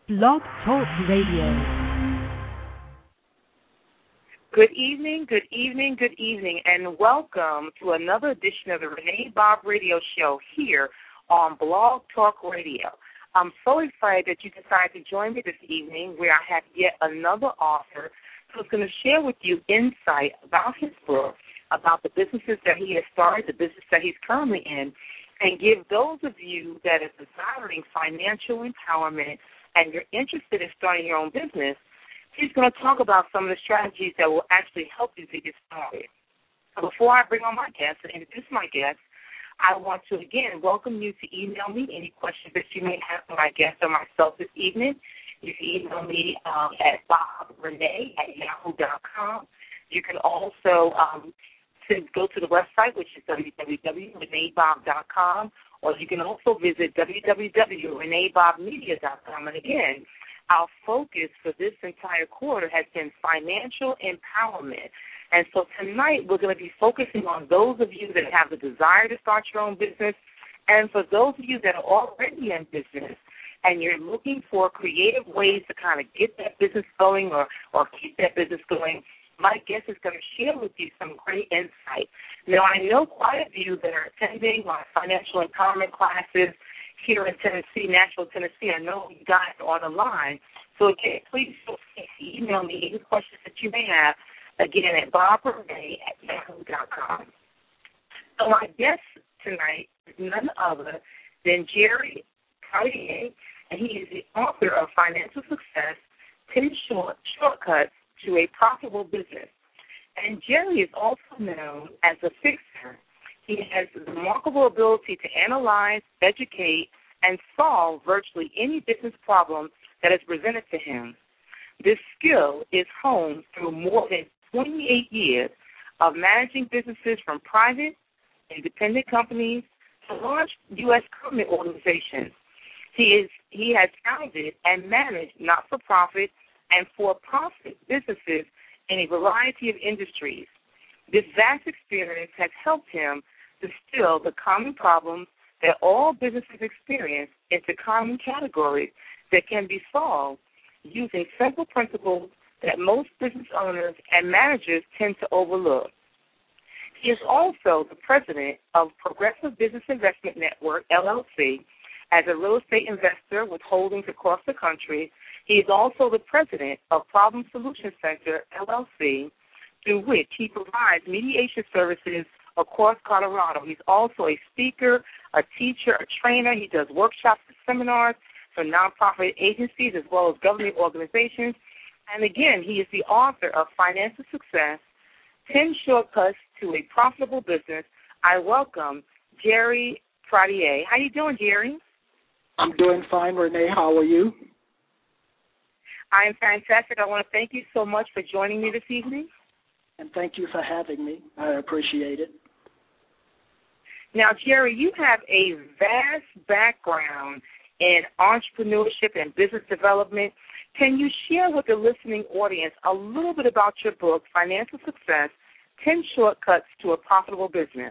Blog Talk Radio. Good evening, good evening, good evening, and welcome to another edition of the Renee Bob Radio Show here on Blog Talk Radio. I'm so excited that you decided to join me this evening where I have yet another author who's going to share with you insight about his book, about the businesses that he has started, the business that he's currently in, and give those of you that are desiring financial empowerment and you're interested in starting your own business, he's going to talk about some of the strategies that will actually help you to get started. Before I bring on my guests and introduce my guests, I want to, again, welcome you to email me any questions that you may have for my guests or myself this evening. You can email me at bobrenee@yahoo.com. You can also go to the website, which is www.reneebob.com, or you can also visit www.reneebobmedia.com. And again, our focus for this entire quarter has been financial empowerment. And so tonight we're going to be focusing on those of you that have the desire to start your own business, and for those of you that are already in business and you're looking for creative ways to kind of get that business going or keep that business going. My guest is going to share with you some great insight. Now, I know quite a few that are attending my financial empowerment classes here in Tennessee, Nashville, Tennessee. I know you guys are on the line. So, again, please feel free to email me any questions that you may have, again, at bobrenee@yahoo.com. So my guest tonight is none other than Jerry Cartier, and he is the author of Financial Success, 10 Shortcuts to a Profitable Business. And Jerry is also known as a fixer. He has the remarkable ability to analyze, educate, and solve virtually any business problem that is presented to him. This skill is honed through more than 28 years of managing businesses from private, independent companies to large U.S. government organizations. He has founded and managed not-for-profit and for-profit businesses in a variety of industries. This vast experience has helped him distill the common problems that all businesses experience into common categories that can be solved using simple principles that most business owners and managers tend to overlook. He is also the president of Progressive Business Investment Network, LLC. As a real estate investor with holdings across the country, he is also the president of Problem Solution Center, LLC, through which he provides mediation services across Colorado. He's also a speaker, a teacher, a trainer. He does workshops and seminars for nonprofit agencies as well as government organizations. And again, he is the author of Financial Success, 10 Shortcuts to a Profitable Business. I welcome Jerry Cartier. How you doing, Jerry? I'm doing fine, Renee. How are you? I am fantastic. I want to thank you so much for joining me this evening. And thank you for having me. I appreciate it. Now, Jerry, you have a vast background in entrepreneurship and business development. Can you share with the listening audience a little bit about your book, Financial Success, 10 Shortcuts to a Profitable Business?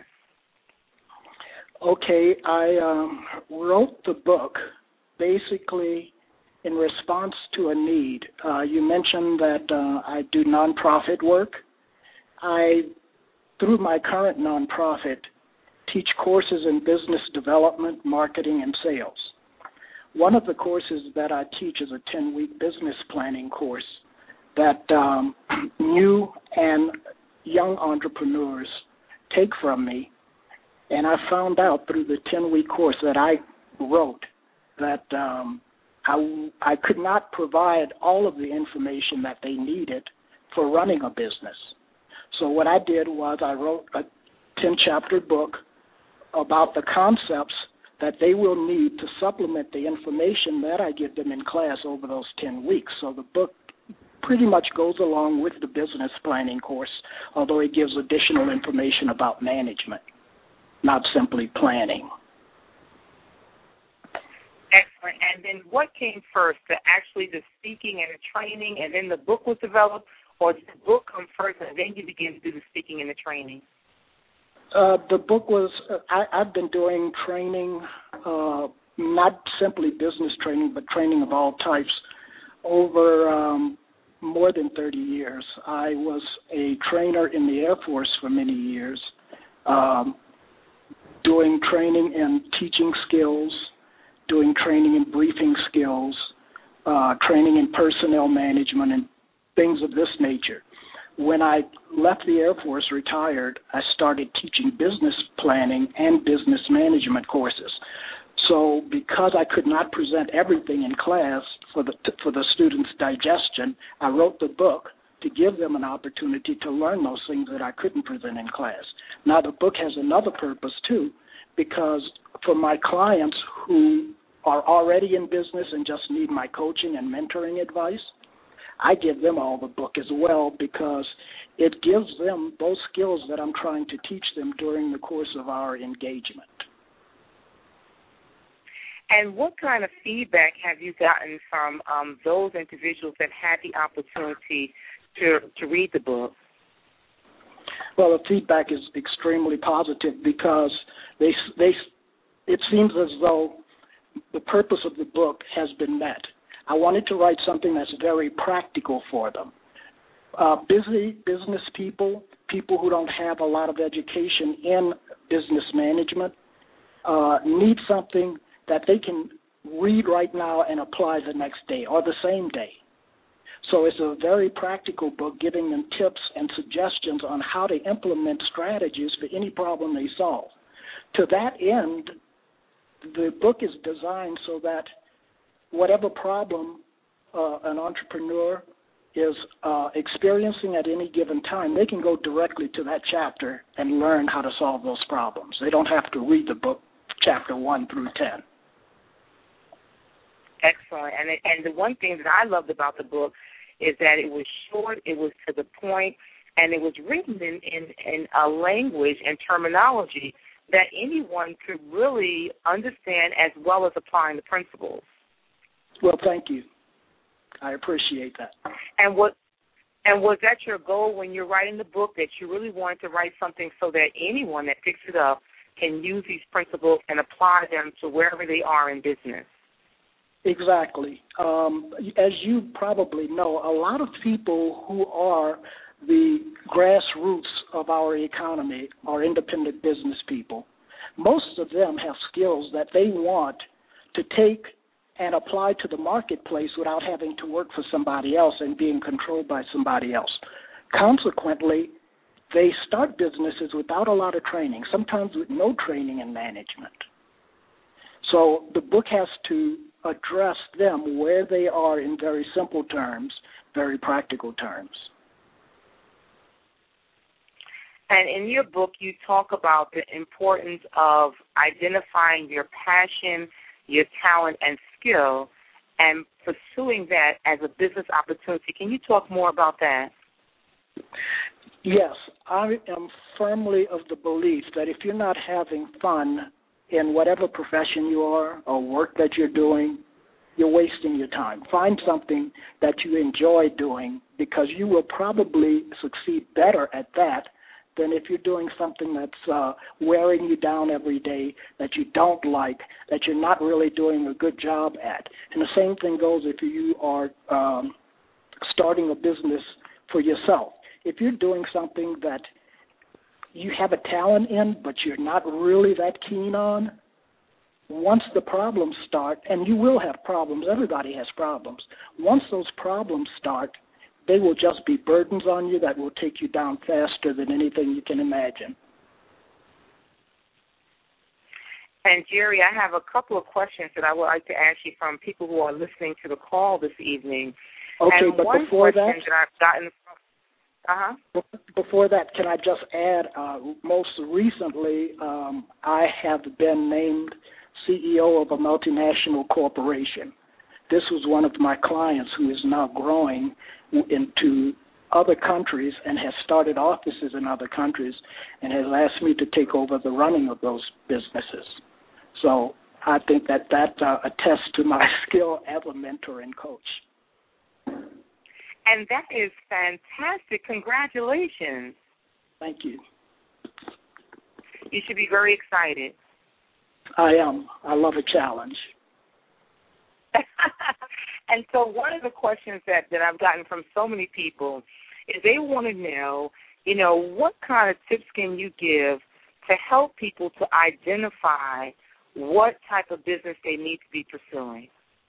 Okay, I wrote the book basically in response to a need. You mentioned that I do nonprofit work. I, through my current nonprofit, teach courses in business development, marketing, and sales. One of the courses that I teach is a 10-week business planning course that new and young entrepreneurs take from me. And I found out through the 10-week course that I wrote that I could not provide all of the information that they needed for running a business. So what I did was I wrote a 10-chapter book about the concepts that they will need to supplement the information that I give them in class over those 10 weeks. So the book pretty much goes along with the business planning course, although it gives additional information about management, not simply planning. Excellent. And then what came first, actually the speaking and the training, and then the book was developed, or did the book come first and then you begin to do the speaking and the training? The book was, I've been doing training, not simply business training, but training of all types Over more than 30 years. I was a trainer in the Air Force for many years, doing training and teaching skills, doing training and briefing skills, training in personnel management and things of this nature. When I left the Air Force, retired, I started teaching business planning and business management courses. So because I could not present everything in class for the students' digestion, I wrote the book to give them an opportunity to learn those things that I couldn't present in class. Now, the book has another purpose, too, because for my clients who are already in business and just need my coaching and mentoring advice, I give them all the book as well because it gives them those skills that I'm trying to teach them during the course of our engagement. And what kind of feedback have you gotten from those individuals that had the opportunity to read the book? Well, the feedback is extremely positive because it seems as though the purpose of the book has been met. I wanted to write something that's very practical for them. Busy business people who don't have a lot of education in business management, need something that they can read right now and apply the next day or the same day. So it's a very practical book giving them tips and suggestions on how to implement strategies for any problem they solve. To that end, the book is designed so that whatever problem an entrepreneur is experiencing at any given time, they can go directly to that chapter and learn how to solve those problems. They don't have to read the book chapter 1 through 10. Excellent. And the one thing that I loved about the book is that it was short, it was to the point, and it was written in a language and terminology that anyone could really understand as well as applying the principles. Well, thank you. I appreciate that. And was that your goal when you're writing the book, that you really wanted to write something so that anyone that picks it up can use these principles and apply them to wherever they are in business? Exactly. As you probably know, a lot of people who are the grassroots of our economy are independent business people. Most of them have skills that they want to take and apply to the marketplace without having to work for somebody else and being controlled by somebody else. Consequently, they start businesses without a lot of training, sometimes with no training in management. So the book has to address them where they are in very simple terms, very practical terms. And in your book, you talk about the importance of identifying your passion, your talent, and skill, and pursuing that as a business opportunity. Can you talk more about that? Yes, I am firmly of the belief that if you're not having fun in whatever profession you are or work that you're doing, you're wasting your time. Find something that you enjoy doing because you will probably succeed better at that than if you're doing something that's wearing you down every day, that you don't like, that you're not really doing a good job at. And the same thing goes if you are starting a business for yourself. If you're doing something that you have a talent in but you're not really that keen on, once the problems start, and you will have problems, everybody has problems, once those problems start, they will just be burdens on you that will take you down faster than anything you can imagine. And, Jerry, I have a couple of questions that I would like to ask you from people who are listening to the call this evening. Okay, and but one before question that I've gotten Before that, can I just add, most recently, I have been named CEO of a multinational corporation. This was one of my clients who is now growing into other countries and has started offices in other countries and has asked me to take over the running of those businesses. So I think that attests to my skill as a mentor and coach. And that is fantastic. Congratulations. Thank you. You should be very excited. I am. I love a challenge. And so one of the questions that I've gotten from so many people is they want to know, what kind of tips can you give to help people to identify what type of business they need to be pursuing?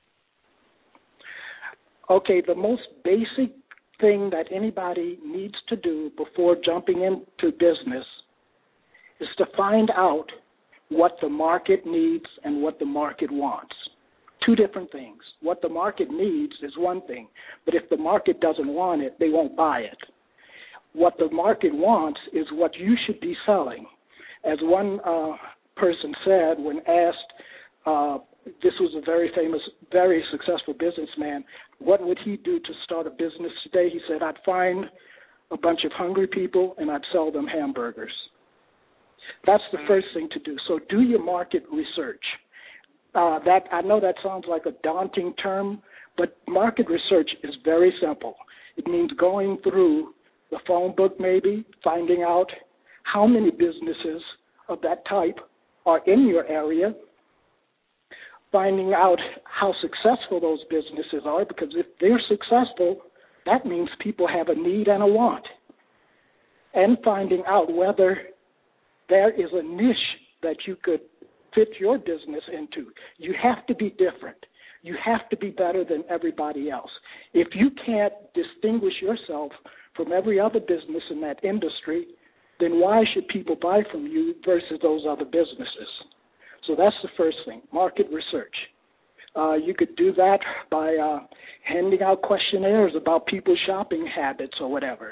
Okay, the most basic thing that anybody needs to do before jumping into business is to find out what the market needs and what the market wants. Two different things. What the market needs is one thing, but if the market doesn't want it, they won't buy it. What the market wants is what you should be selling. As one person said when asked, this was a very famous, very successful businessman, what would he do to start a business today? He said, I'd find a bunch of hungry people and I'd sell them hamburgers. That's the first thing to do. So do your market research. I know that sounds like a daunting term, but market research is very simple. It means going through the phone book maybe, finding out how many businesses of that type are in your area, finding out how successful those businesses are, because if they're successful, that means people have a need and a want, and finding out whether there is a niche that you could fit your business into. You have to be different. You have to be better than everybody else. If you can't distinguish yourself from every other business in that industry, then why should people buy from you versus those other businesses? So that's the first thing, market research. You could do that by handing out questionnaires about people's shopping habits or whatever.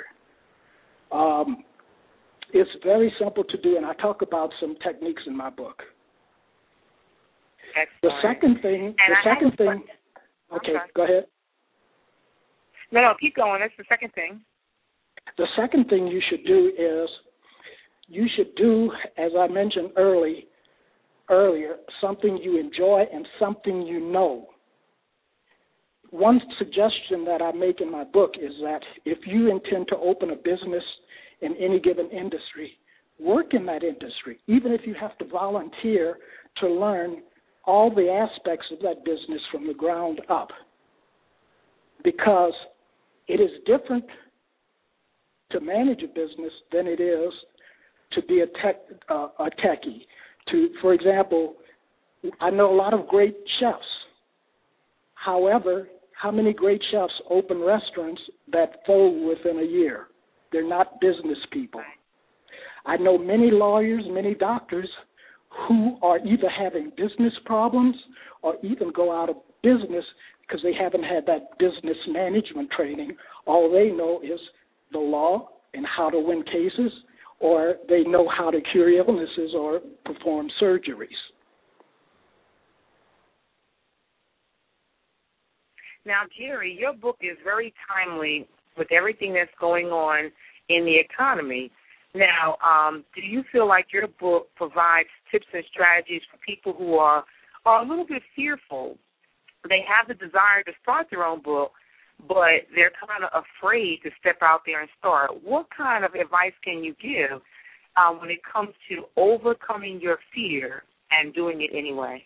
It's very simple to do, and I talk about some techniques in my book. Excellent. The second thing. Okay, go ahead. No, keep going. That's the second thing. The second thing you should do is you should do, as I mentioned earlier, something you enjoy and something you know. One suggestion that I make in my book is that if you intend to open a business in any given industry, work in that industry, even if you have to volunteer to learn all the aspects of that business from the ground up, because it is different to manage a business than it is to be a techie. For example, I know a lot of great chefs. However, how many great chefs open restaurants that fold within a year? They're not business people. I know many lawyers, many doctors who are either having business problems or even go out of business because they haven't had that business management training. All they know is the law and how to win cases, or they know how to cure illnesses or perform surgeries. Now, Jerry, your book is very timely with everything that's going on in the economy. Now, do you feel like your book provides tips and strategies for people who are a little bit fearful? They have the desire to start their own book, but they're kind of afraid to step out there and start. What kind of advice can you give when it comes to overcoming your fear and doing it anyway?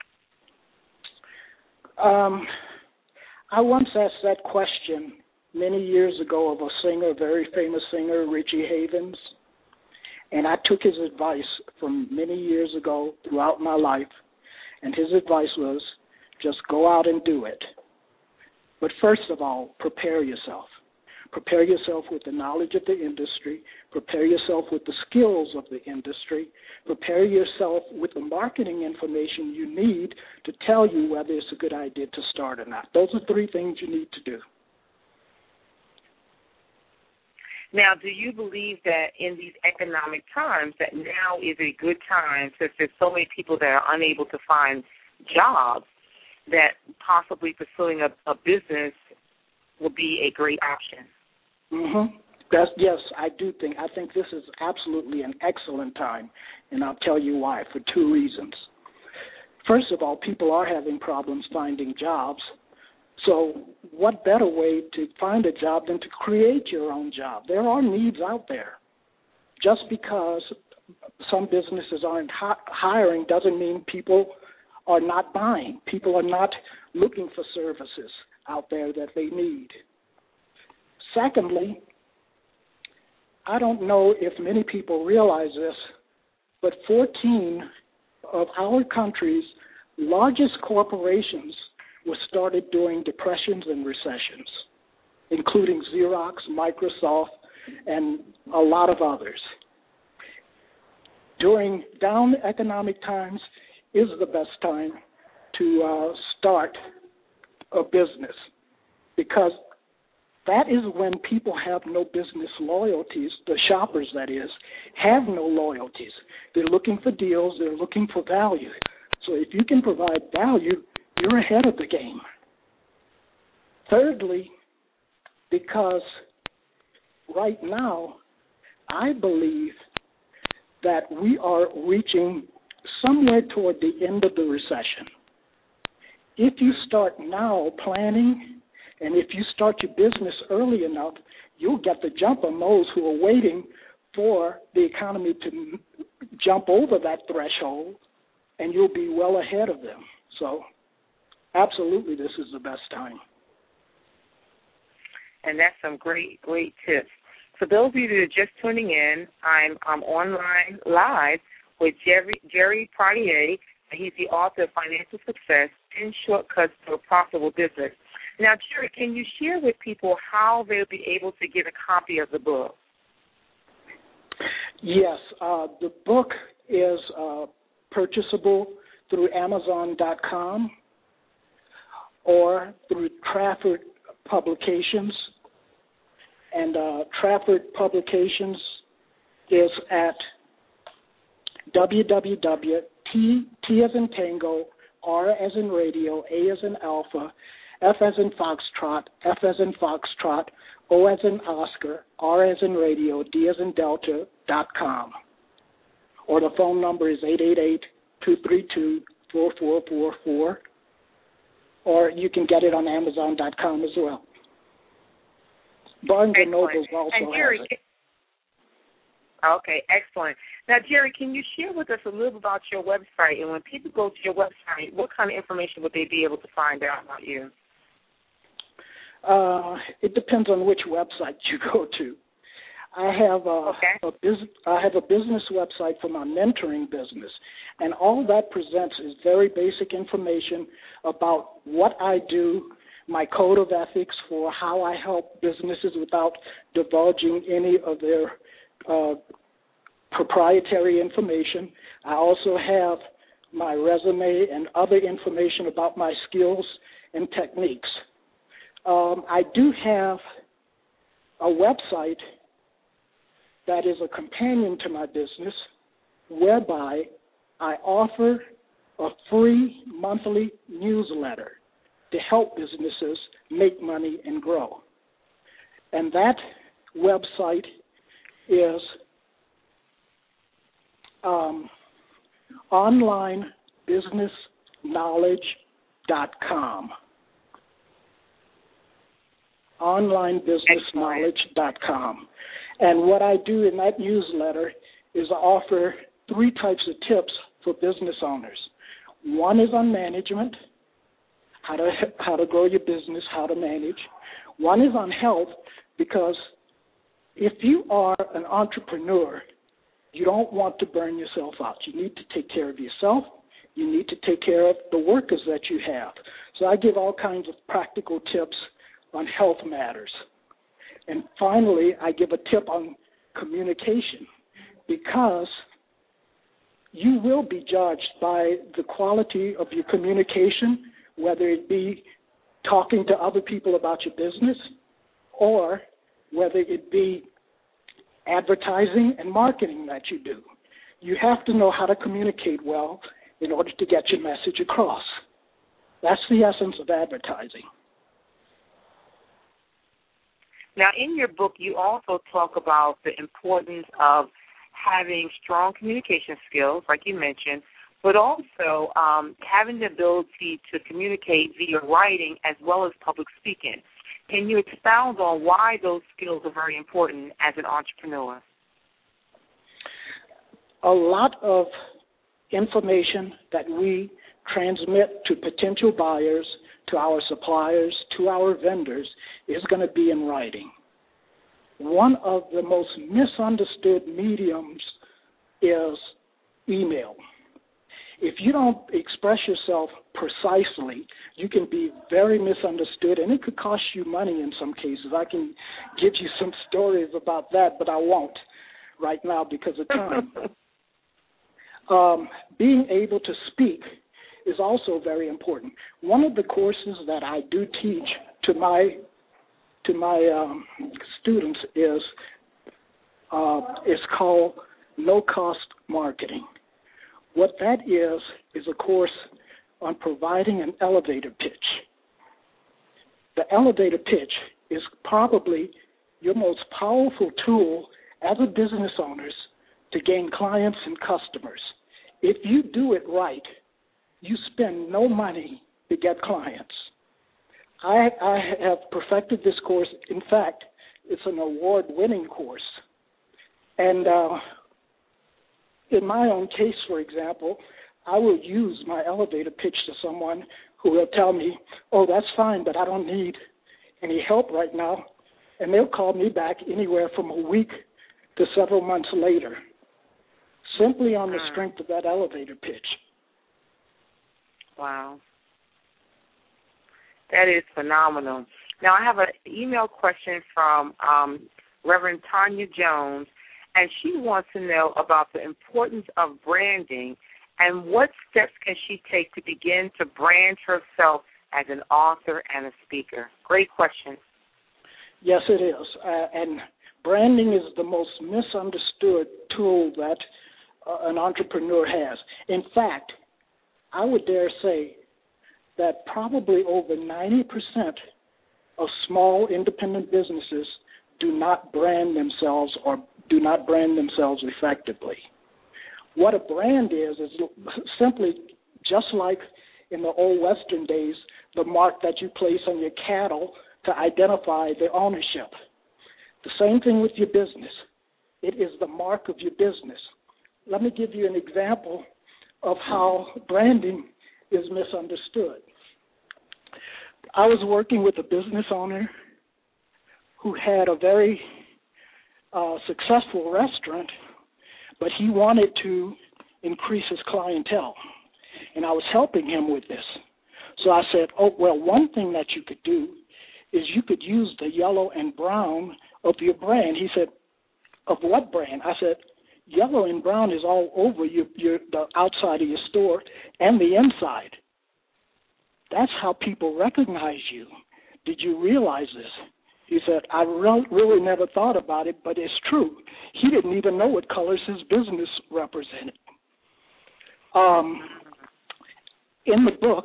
I once asked that question many years ago of a singer, a very famous singer, Richie Havens, and I took his advice from many years ago throughout my life, and his advice was just go out and do it. But first of all, prepare yourself. Prepare yourself with the knowledge of the industry. Prepare yourself with the skills of the industry. Prepare yourself with the marketing information you need to tell you whether it's a good idea to start or not. Those are three things you need to do. Now, do you believe that in these economic times that now is a good time, since there's so many people that are unable to find jobs, that possibly pursuing a business will be a great option? Mm-hmm. Yes, I do think. I think this is absolutely an excellent time, and I'll tell you why, for two reasons. First of all, people are having problems finding jobs. So what better way to find a job than to create your own job? There are needs out there. Just because some businesses aren't hiring doesn't mean people are not buying. People are not looking for services out there that they need. Secondly, I don't know if many people realize this, but 14 of our country's largest corporations were started during depressions and recessions, including Xerox, Microsoft, and a lot of others. During down economic times is the best time to start a business, because that is when people have no business loyalties, the shoppers, that is, have no loyalties. They're looking for deals, they're looking for value. So if you can provide value, you're ahead of the game. Thirdly, because right now, I believe that we are reaching somewhere toward the end of the recession. If you start now planning, and if you start your business early enough, you'll get the jump on those who are waiting for the economy to jump over that threshold, and you'll be well ahead of them. So absolutely, this is the best time. And that's some great tips. For those of you that are just tuning in, I'm online live with Jerry Pradier. He's the author of Financial Success, 10 Shortcuts to a Profitable Business. Now, Jerry, can you share with people how they'll be able to get a copy of the book? Yes, the book is purchasable through Amazon.com or through Trafford Publications. And Trafford Publications is at www.T as in Tango, R as in Radio, A as in Alpha, F as in Foxtrot, F as in Foxtrot, O as in Oscar, R as in Radio, D as in Delta.com. Or the phone number is 888-232-4444. Or you can get it on Amazon.com as well. Barnes & Noble also has it. Okay, excellent. Now, Jerry, can you share with us a little about your website? And when people go to your website, what kind of information would they be able to find out about you? It depends on which website you go to. I have a business website for my mentoring business, and all that presents is very basic information about what I do, my code of ethics for how I help businesses without divulging any of their proprietary information. I also have my resume and other information about my skills and techniques. I do have a website that is a companion to my business, whereby I offer a free monthly newsletter to help businesses make money and grow. And that website is onlinebusinessknowledge.com. onlinebusinessknowledge.com. And what I do in that newsletter is I offer 3 types of tips for business owners. One is on management, how to grow your business, how to manage. One is on health, because if you are an entrepreneur, you don't want to burn yourself out. You need to take care of yourself. You need to take care of the workers that you have. So I give all kinds of practical tips on health matters. And finally, I give a tip on communication, because you will be judged by the quality of your communication, whether it be talking to other people about your business or whether it be advertising and marketing that you do. You have to know how to communicate well in order to get your message across. That's the essence of advertising. Now, in your book, you also talk about the importance of having strong communication skills, like you mentioned, but also having the ability to communicate via writing as well as public speaking. Can you expound on why those skills are very important as an entrepreneur? A lot of information that we transmit to potential buyers, to our suppliers, to our vendors, is going to be in writing. One of the most misunderstood mediums is email. If you don't express yourself precisely, you can be very misunderstood, and it could cost you money in some cases. I can give you some stories about that, but I won't right now because of time. Being able to speak is also very important. One of the courses that I do teach to my students is called No Cost Marketing. What that is a course on providing an elevator pitch. The elevator pitch is probably your most powerful tool as a business owner to gain clients and customers. If you do it right, you spend no money to get clients. I have perfected this course. In fact, it's an award-winning course. And in my own case, for example, I will use my elevator pitch to someone who will tell me, oh, that's fine, but I don't need any help right now. And they'll call me back anywhere from a week to several months later, simply on the strength of that elevator pitch. Wow. That is phenomenal. Now, I have an email question from Reverend Tanya Jones, and she wants to know about the importance of branding and what steps can she take to begin to brand herself as an author and a speaker. Great question. Yes, it is. And branding is the most misunderstood tool that an entrepreneur has. In fact, I would dare say that probably over 90% of small independent businesses do not brand themselves or do not brand themselves effectively. What a brand is simply just like in the old Western days, the mark that you place on your cattle to identify the ownership. The same thing with your business. It is the mark of your business. Let me give you an example of how branding is misunderstood. I was working with a business owner who had a very successful restaurant, but he wanted to increase his clientele, and I was helping him with this. So I said, oh, well, one thing that you could do is you could use the yellow and brown of your brand. He said, of what brand? I said, yellow and brown is all over the outside of your store and the inside. That's how people recognize you. Did you realize this? He said, I really never thought about it, but it's true. He didn't even know what colors his business represented. In the book,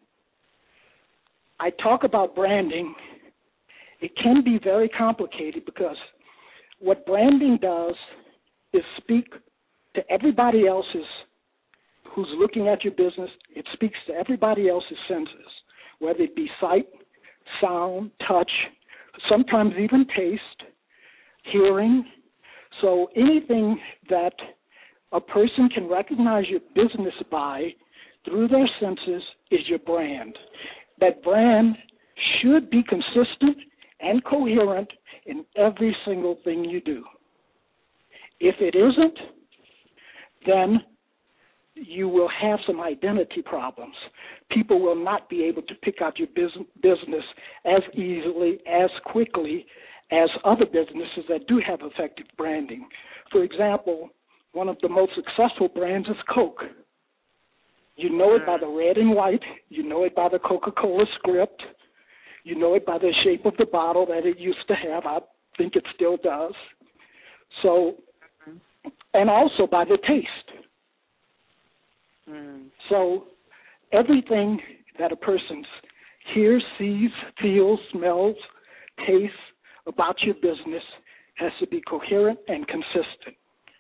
I talk about branding. It can be very complicated because what branding does is speak to everybody else's who's looking at your business. It speaks to everybody else's senses, whether it be sight, sound, touch, sometimes even taste, hearing. So anything that a person can recognize your business by through their senses is your brand. That brand should be consistent and coherent in every single thing you do. If it isn't, then you will have some identity problems. People will not be able to pick out your business as easily, as quickly as other businesses that do have effective branding. For example, one of the most successful brands is Coke. You know it by the red and white. You know it by the Coca-Cola script. You know it by the shape of the bottle that it used to have. I think it still does. So, and also by the taste. So everything that a person hears, sees, feels, smells, tastes about your business has to be coherent and consistent.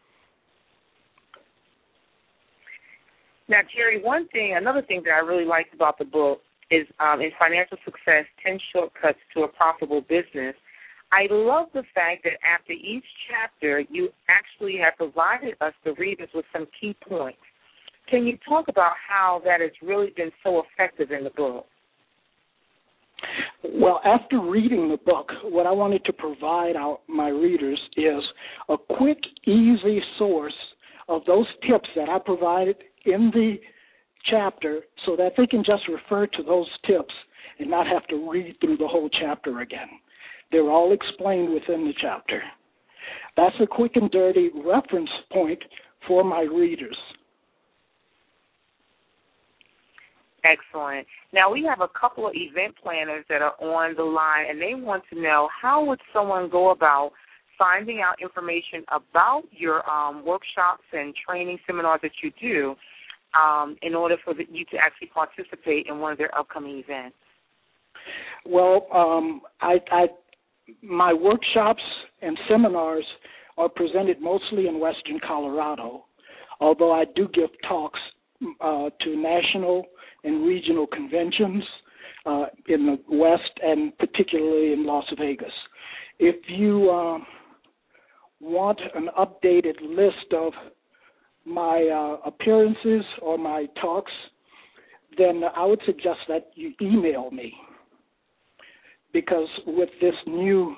Now, Jerry, another thing that I really liked about the book is in Financial Success, 10 Shortcuts to a Profitable Business. I love the fact that after each chapter, you actually have provided us, the readers, with some key points. Can you talk about how that has really been so effective in the book? Well, after reading the book, what I wanted to provide my readers is a quick, easy source of those tips that I provided in the chapter so that they can just refer to those tips and not have to read through the whole chapter again. They're all explained within the chapter. That's a quick and dirty reference point for my readers. Excellent. Now, we have a couple of event planners that are on the line, and they want to know, how would someone go about finding out information about your workshops and training seminars that you do in order for you to actually participate in one of their upcoming events? Well, my workshops and seminars are presented mostly in Western Colorado, although I do give talks to national and regional conventions in the West and particularly in Las Vegas. If you want an updated list of my appearances or my talks, then I would suggest that you email me, because with this new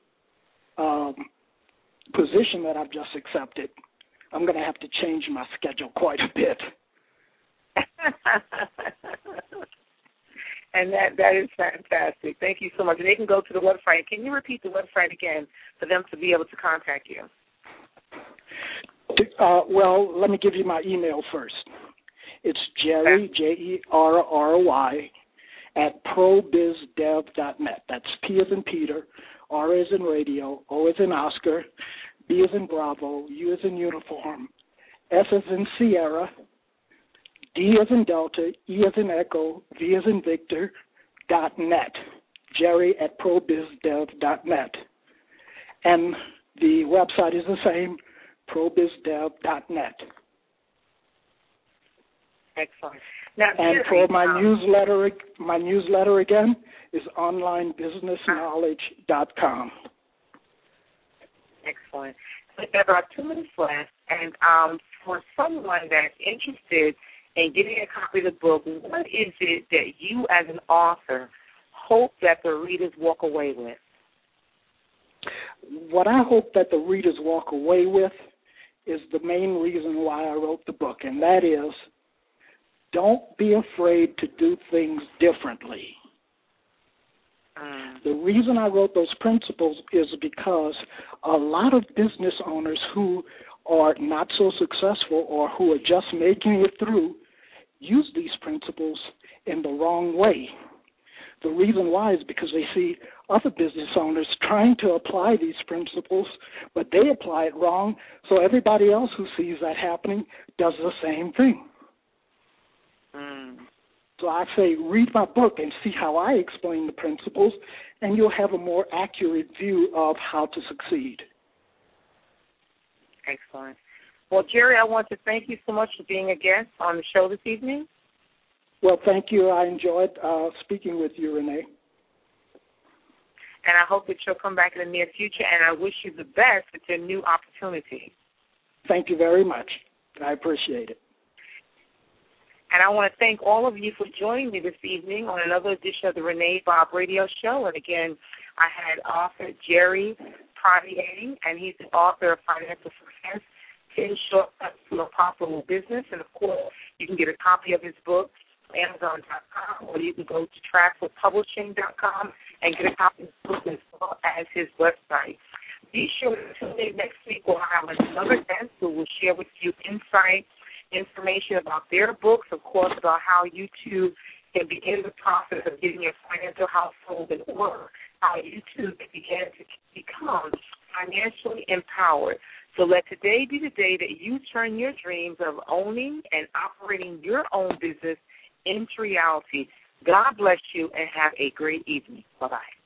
position that I've just accepted, I'm going to have to change my schedule quite a bit. And that is fantastic. Thank you so much. And they can go to the website. Can you repeat the website again for them to be able to contact you? Well, let me give you my email first. It's Jerry, Jerry, at probizdev.net. That's P as in Peter, R as in radio, O as in Oscar, B as in Bravo, U as in uniform, S as in Sierra, D as in Delta, E as in Echo, V as in Victor, .net. Jerry at probizdev.net. And the website is the same, probizdev.net. Excellent. Now, and for my newsletter again is onlinebusinessknowledge.com. Excellent. We have about 2 minutes left, and for someone that's interested in getting a copy of the book, what is it that you as an author hope that the readers walk away with? What I hope that the readers walk away with is the main reason why I wrote the book, and that is, don't be afraid to do things differently. The reason I wrote those principles is because a lot of business owners who are not so successful or who are just making it through use these principles in the wrong way. The reason why is because they see other business owners trying to apply these principles, but they apply it wrong, so everybody else who sees that happening does the same thing. So I say read my book and see how I explain the principles, and you'll have a more accurate view of how to succeed. Excellent. Well, Jerry, I want to thank you so much for being a guest on the show this evening. Well, thank you. I enjoyed speaking with you, Renee. And I hope that you'll come back in the near future, and I wish you the best with your new opportunity. Thank you very much. I appreciate it. And I want to thank all of you for joining me this evening on another edition of the Renee Bob Radio Show. And again, I had author Jerry Pradier, and he's the author of Financial Success, 10 Shortcuts to a Profitable Business. And, of course, you can get a copy of his book, Amazon.com, or you can go to trackforpublishing.com and get a copy of his book as well as his website. Be sure to tune in next week. We'll have another guest who will share with you insights, information about their books, of course, about how you too can begin the process of getting your financial household in order, how you too can begin to become financially empowered. So let today be the day that you turn your dreams of owning and operating your own business into reality. God bless you and have a great evening. Bye-bye.